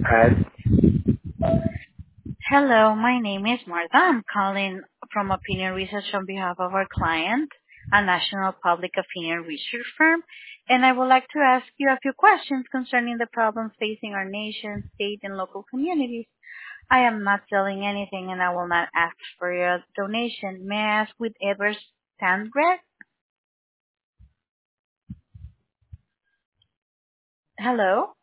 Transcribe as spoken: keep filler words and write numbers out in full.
ahead. Hello, my name is Martha. I'm calling from Opinion Research on behalf of our client, a national public opinion research firm, and I would like to ask you a few questions concerning the problems facing our nation, state, and local communities. I am not selling anything, and I will not ask for your donation. May I ask with Evers Sandgren? Hello?